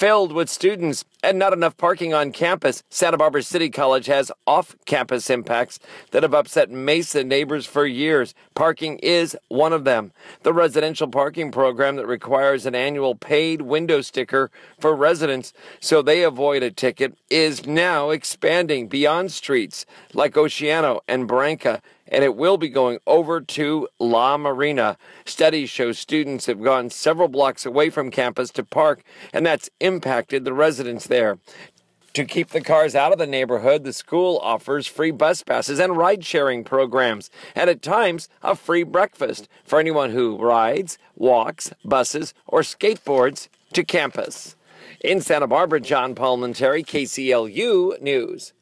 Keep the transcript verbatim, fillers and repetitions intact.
filled with students and not enough parking on campus. Santa Barbara City College has off-campus impacts that have upset Mesa neighbors for years. Parking is one of them. The residential parking program that requires an annual paid window sticker for residents so they avoid a ticket is now expanding beyond streets like Oceano and Branca, and it will be going over to La Marina. Studies show students have gone several blocks away from campus to park, and that's impacted the residents there. To keep the cars out of the neighborhood, the school offers free bus passes and ride-sharing programs, and at times a free breakfast for anyone who rides, walks, buses, or skateboards to campus. In Santa Barbara, John Palmentary, K C L U News.